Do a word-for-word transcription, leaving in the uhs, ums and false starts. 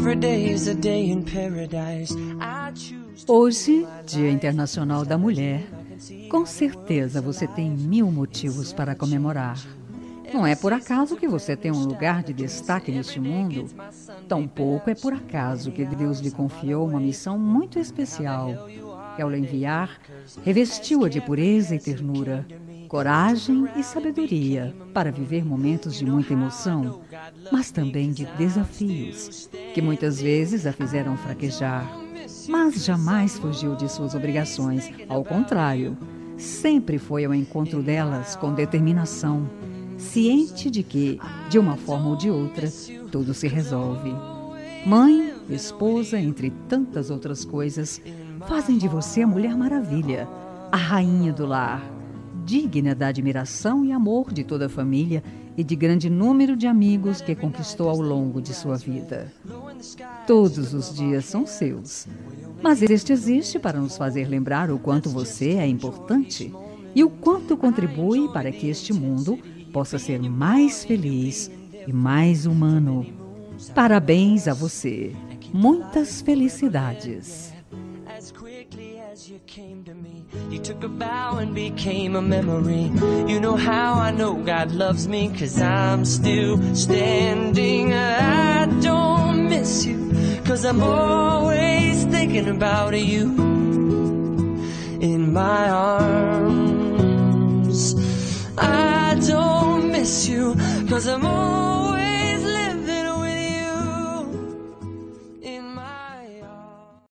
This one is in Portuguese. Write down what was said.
Hoje, Dia Internacional da Mulher, com certeza você tem mil motivos para comemorar. Não é por acaso que você tem um lugar de destaque neste mundo. Tampouco é por acaso que Deus lhe confiou uma missão muito especial. E ao lhe enviar, revestiu-a de pureza e ternura, coragem e sabedoria para viver momentos de muita emoção, mas também de desafios, que muitas vezes a fizeram fraquejar. Mas jamais fugiu de suas obrigações, ao contrário, sempre foi ao encontro delas com determinação, ciente de que, de uma forma ou de outra, tudo se resolve. Mãe, esposa, entre tantas outras coisas, fazem de você a Mulher Maravilha, a rainha do lar, digna da admiração e amor de toda a família e de grande número de amigos que conquistou ao longo de sua vida. Todos os dias são seus, mas este existe para nos fazer lembrar o quanto você é importante e o quanto contribui para que este mundo possa ser mais feliz e mais humano. Parabéns a você. Muitas felicidades. You came to me, you took a bow and became a memory. You know how I know God loves me, 'cause I'm still standing. I don't miss you, 'cause I'm always thinking about you in my arms. I don't miss you, 'cause I'm always